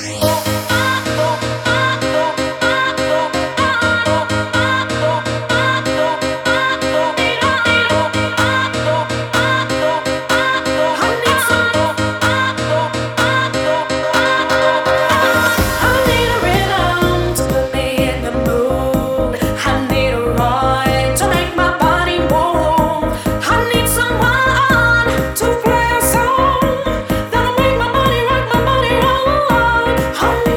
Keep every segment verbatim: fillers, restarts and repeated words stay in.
To play a song that'll make my body rock, my body roll.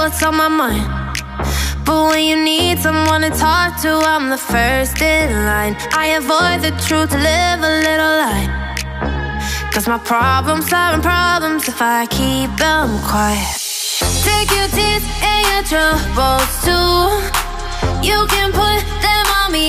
what's on my mind. But when you need someone to talk to, I'm the first in line. I avoid the truth to live a little lie. Cause my problems aren't problems if I keep them quiet. Take your tears and your troubles too. You can put them on me.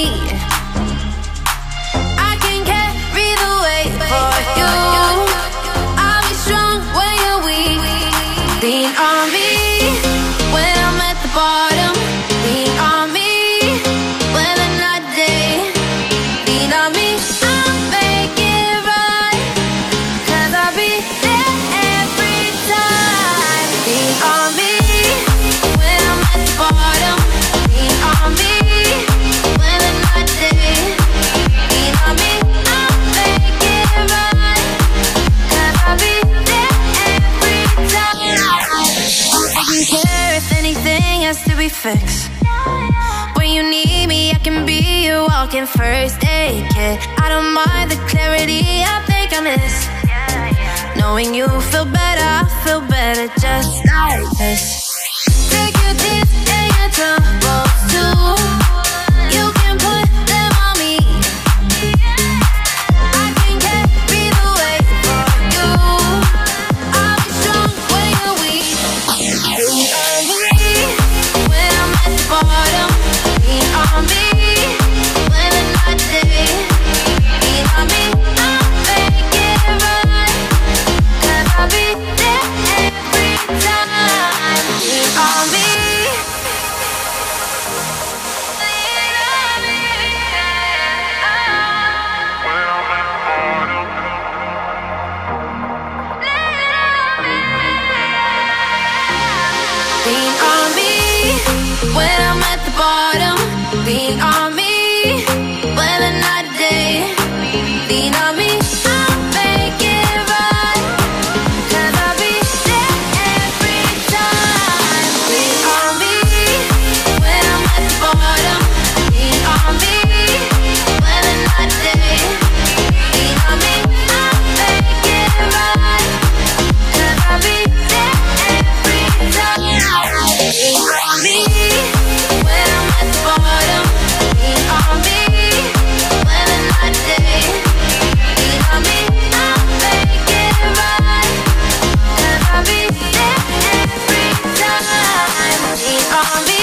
I can carry the weight for you. I'll be strong when you're weak. Lean on me when I'm at the bottom. Lean on me when I'm not there. Lean on me, I'll make it right. Cause I'll be there every time. Lean on me when I'm at the bottom. Lean on me when I'm not there. Lean on me, I'll make it right. Cause I'll be there every time. I don't care if anything has to be fixed. When you need me, I can be your walking first aid kit. I don't mind the clarity I think I miss. Knowing you feel better, I feel better just like this. Take your tears and your troubles too. You can put them on me. I can carry the weight for you. I'll be strong when you're weak. Lean on me when I'm at the bottom. Lean on me when I'm not there. Lean on me, I'll make it right. Cause I'll be there every time. Lean on me. Lean on me. Lean on me when I'm at the bottom. Lean on me when I'm not there. Lean on me, I'll make it right. Cause I'll be there every time. Lean on me when I'm at the bottom. Lean on me when I'm not there. Lean on me, I'll make it right. Cause I'll be there every time. Lean on me when I'm at the bottom. Lean on me when I'm not there. Lean on me, I'll make it right. Cause I'll be there every time. Lean on me.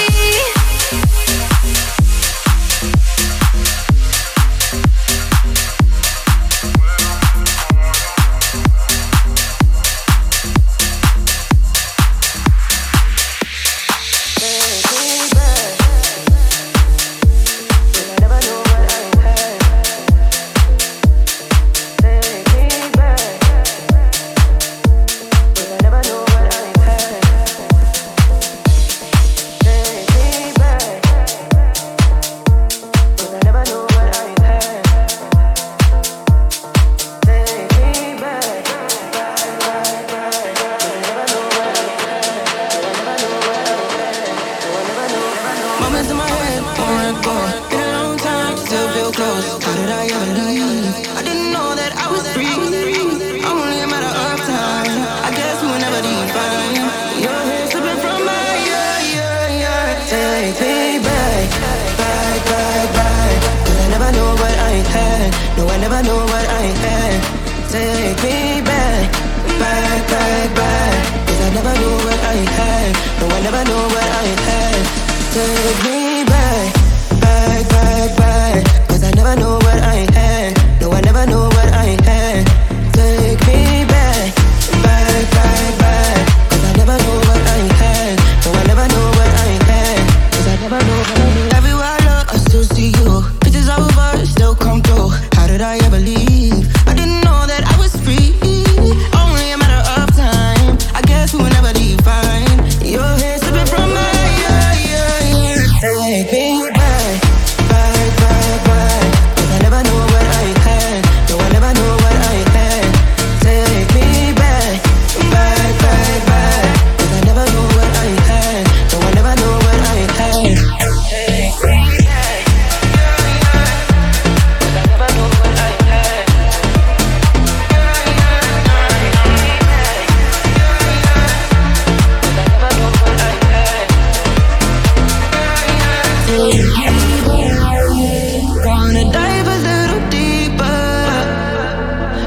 Moments in my head, won't let go. Been a long time, still feel close. How did I ever leave? I didn't know that I was free. Only a matter of time. I guess we will never define. Your hair slipping from my yeah, yeah, yeah. Take me back, back, back, back. Cause I never know what I had. No, I never know what I had. Take me back, back, back, back. Cause I never know what I had. No, I never know what I had. Take me back, back, back, back. Cause I never know what I had. No, I never know what I had. Take me back, back, back, back. Cause I never know what I had. No, I never know what I had. Cause I never know what I had. Everywhere I look, I still see you. Pictures of us still come through. How did I ever leave? I didn't know that I was free. Only a matter of time. I guess we will never define. Your hair slipping from my yeah, yeah, yeah.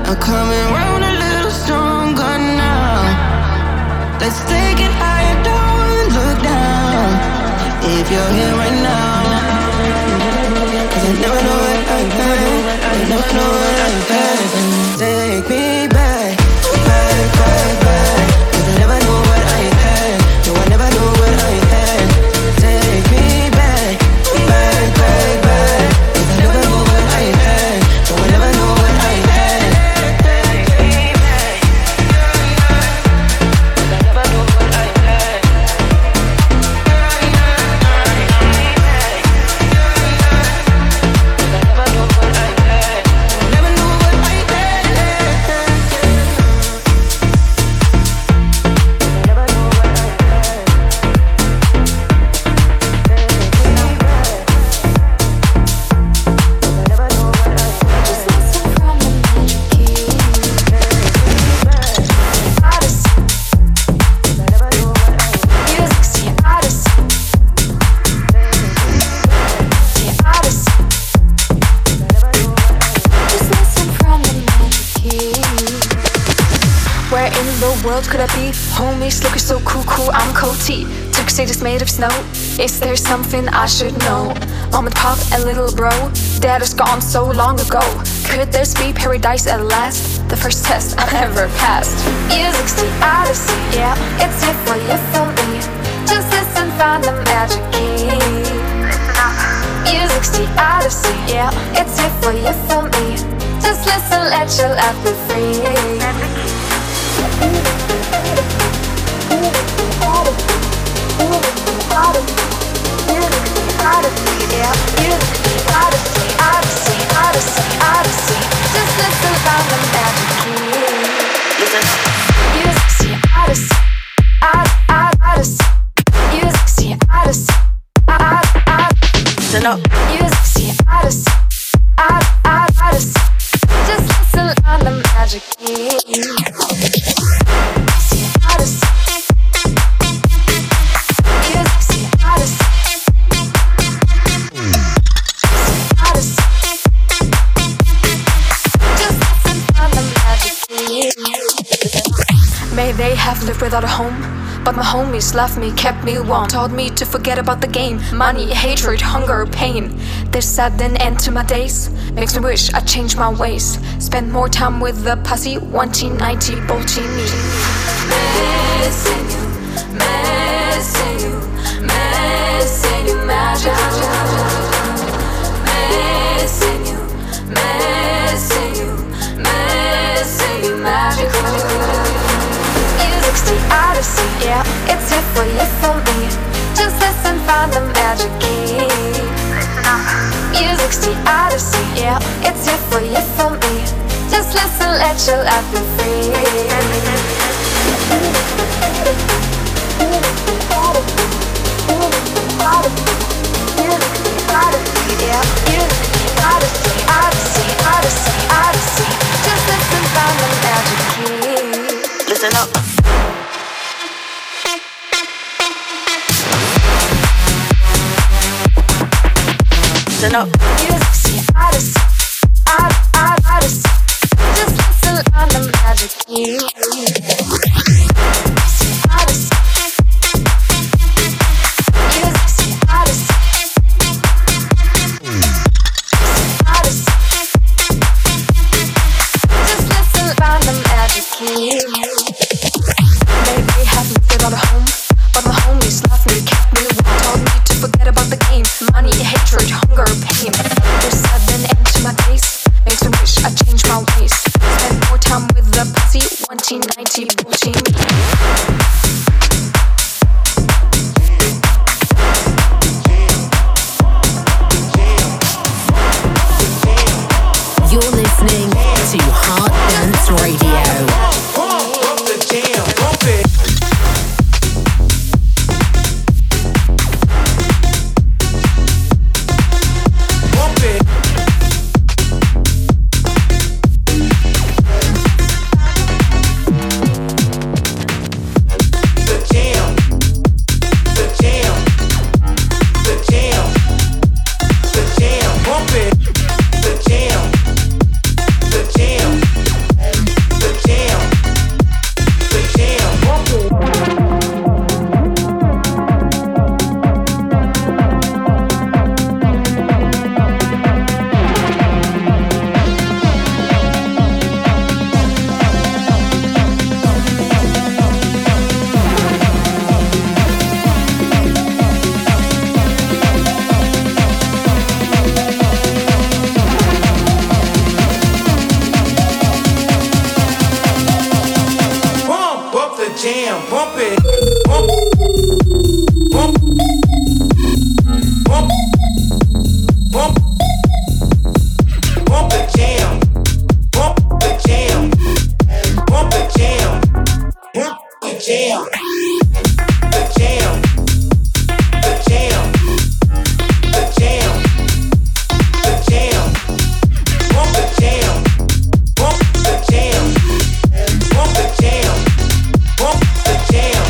I'm coming round a little stronger now. Let's take it higher, don't look down. If you're here right now, 'cause I never know what I had, I never know what I had. Take me back, back, back, back. 'Cause I never know what I had, no, I never know what I had. Take me back, back, back, back. 'Cause I never know what I had, no, I never know what I had. Take me back, I never know what I had. Could I be? Homies looking so cool, cool, I'm Coty. Tuxedo's made of snow. Is there something I should know? Mom and pop and little bro, dad is gone so long ago. Could this be paradise at last? The first test I ever passed. Music's the odyssey, yeah. It's here for you, for me. Just listen, find the magic key. Music's the odyssey, yeah. It's here for you, for me. Just listen, let your life be free. Just listen, find the magic key. Listen. Music's the odyssey, odyssey. Music's the odyssey, Listen up. Music's the odyssey, odyssey. Just listen, find the magic key. May they have lived without a home, but my homies loved me, kept me warm, taught me to forget about the game. Money, hatred, hunger, pain. This sudden end to my days makes me wish I changed my ways. Spend more time with the posse, one T ninety bolting me. Missing you, missing you, missing you, magic. Missing you, missing you, missing you, magic. Music's the odyssey, yeah. It's here for you, for me. Just listen, find the magic key. Music's the odyssey, yeah. It's here for you, for me. Just listen, let your life be free. Just listen, find the magic key. Listen up. Listen up. Music's the odyssey, odyssey. Just listen, find the magic key. bump it, bump, bump, bump, bump, bump the jam, bump the jam, bump the jam, bump the jam, the jam, the jam, the jam, the jam, bump the jam, bump the jam, bump the jam, bump the jam.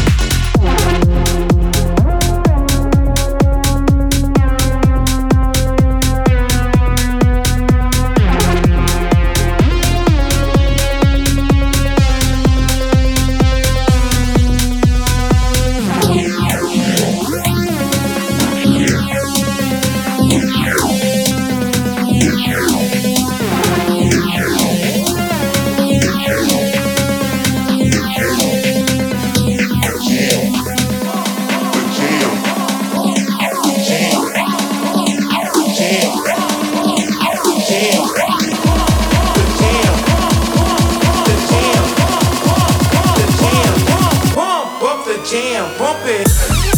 Jam, bump it.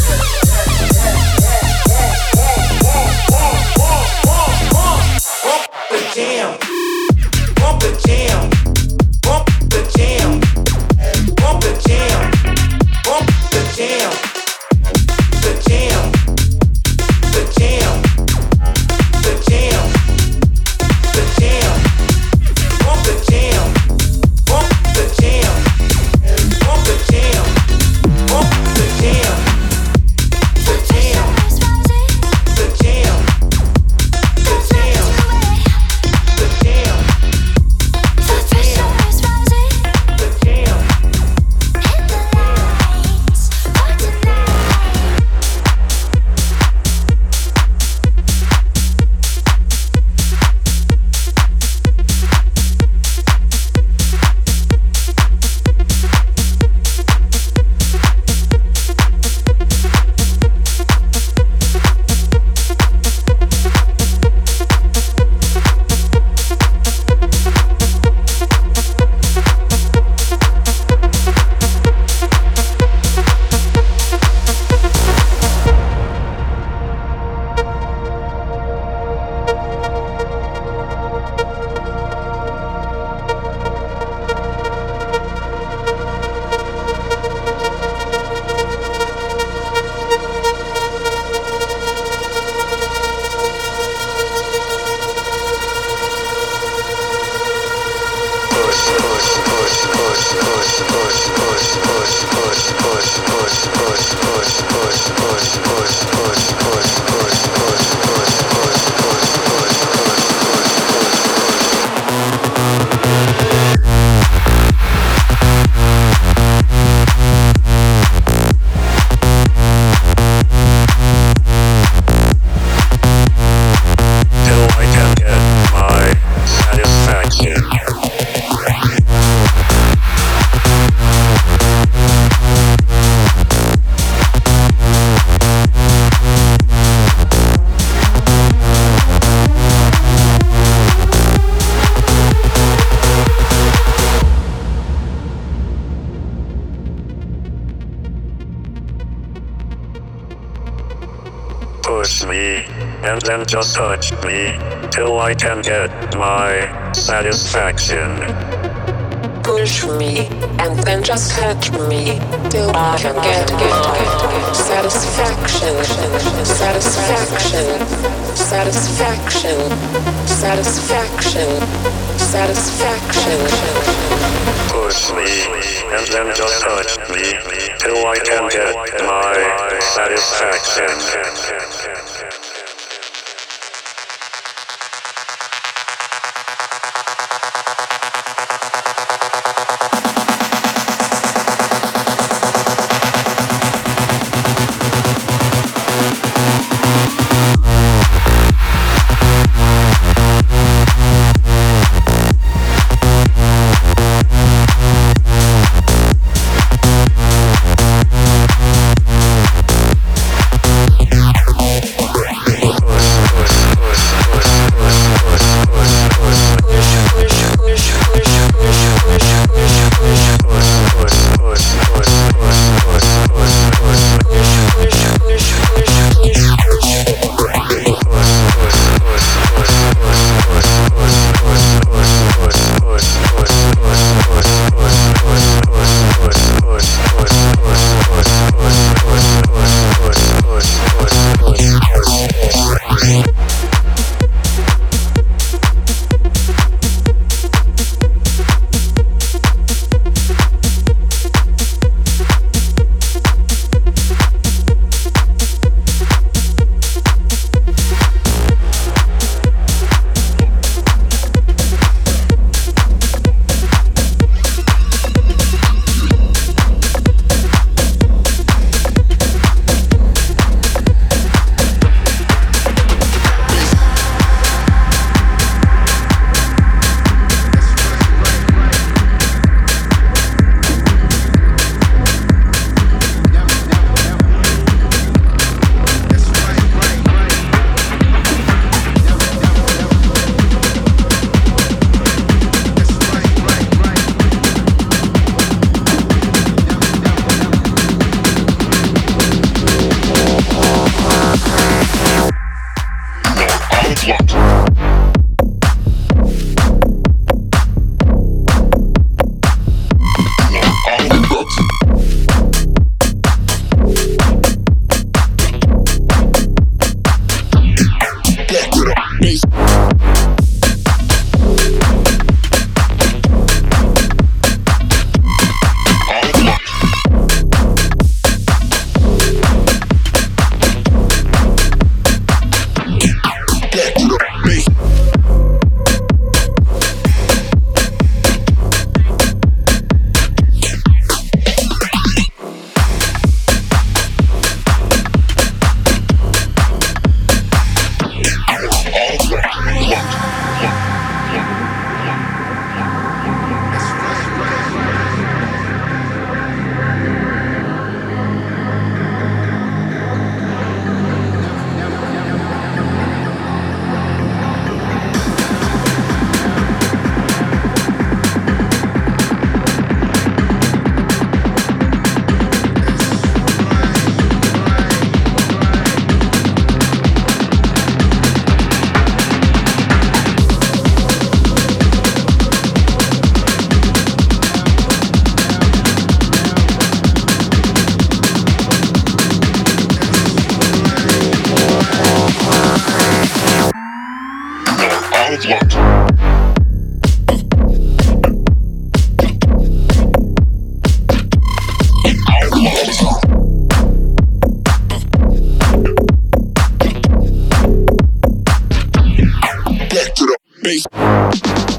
Bump the jam, bump the jam, bump the jam, bump the jam, bump the jam, the jam, the jam, the jam, the jam, bump the jam, bump the jam, bump the jam. Bump the jam, the jam, the jam, the jam, the jam, the jam, the jam. Push me, and then just touch me, till I can get my satisfaction. Push me, and then just touch me, till I can get my satisfaction, satisfaction, satisfaction, satisfaction, satisfaction. Push me, and then just touch me, till I can get my satisfaction. Back to the base.